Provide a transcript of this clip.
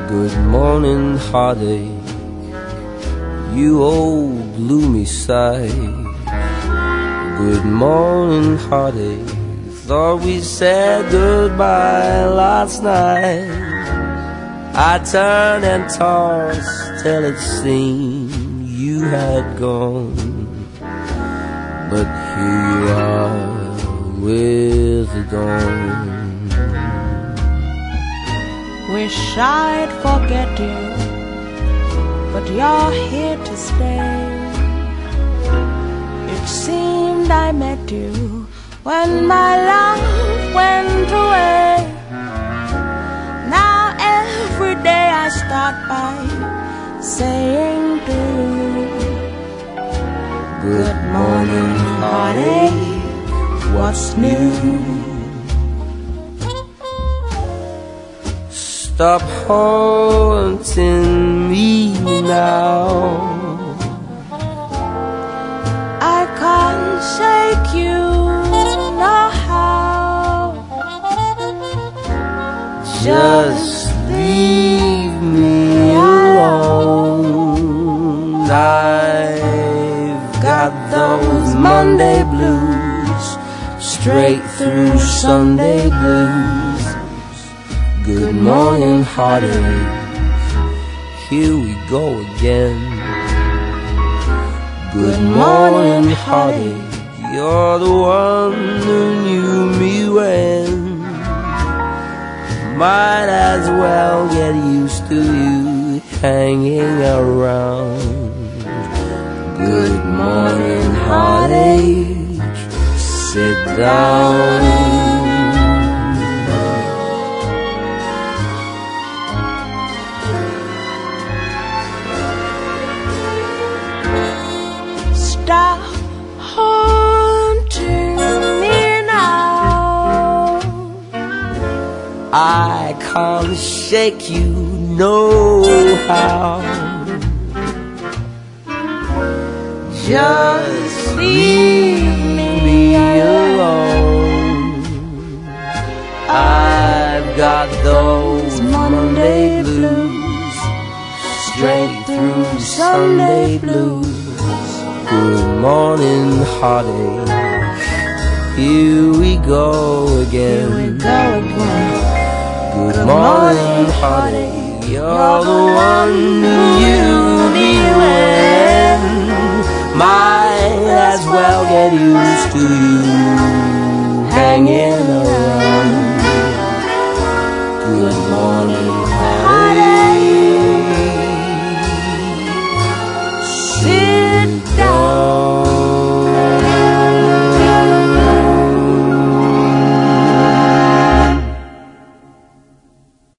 Good morning, heartache, you old gloomy sight. Good morning, heartache, thought we said goodbye last night. I turned and tossed till it seemed you had gone, but here you are with the dawn. Wish I'd forget you, but you're here to stay. It seemed I met you when my love went away. Now every day I start by saying to you, good morning, heartache, what's new? Stop haunting me now. I can't shake you, no how. Just leave me alone. I've got those Monday blues, straight through Sunday blues. Good morning, heartache, here we go again. Good morning, heartache, you're the one who knew me when. Might as well get used to you hanging around. Good morning, heartache, sit down. Stop haunting me now. I can't shake you, no how. Just leave me alone. I've got those Monday blues, straight through Sunday blues. Good morning, heartache, here we go again. Good morning, heartache, you're the one who knew me when. Might as well get used to you hanging around. Good morning, heartache.